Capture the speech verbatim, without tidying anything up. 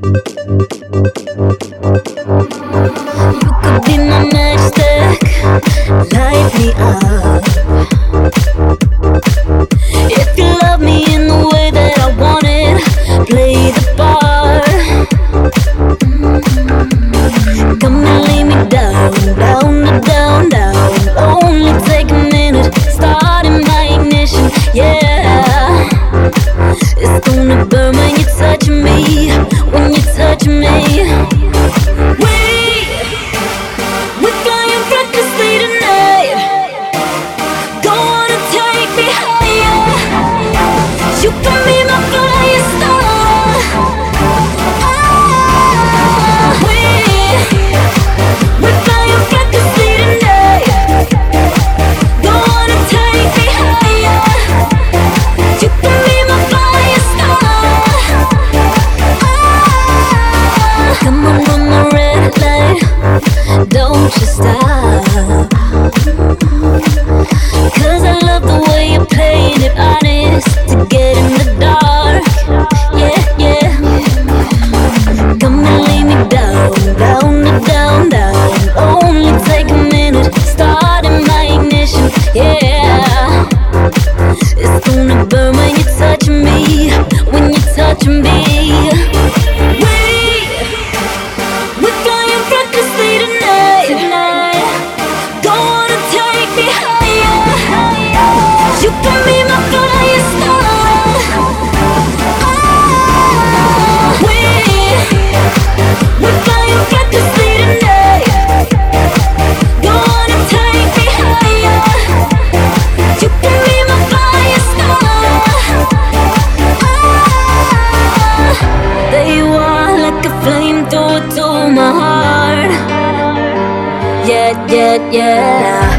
You could be my matchstick, light me up. If you love me in the way that I want it, play the part. Come and lay me down, down, down, down. Only take a minute, starting my ignition, yeah. It's gonna burn when you touch me, when you touch me. We, we're flying recklessly tonight. Gonna take me higher. You can be my flying star. Ah, we, we're flying recklessly tonight. Gonna take me higher. You can be my flying star. Ah, come on, on the red light, don't you stop. Cause I love the way you're playing it honest to get in the dark. Yeah, yeah. Come and lay me down, down, down, down. Only take a minute, starting my ignition, yeah. It's gonna burn when you touch me, when you touch me. We, we're flying recklessly tonight, tonight. Gonna take me higher. You can be my flying star. Ah, we, we're flying recklessly tonight. Gonna take me higher. You can be my flying star. Ah, there you are, like a flamethrower to my heart. Yeah, yeah, yeah.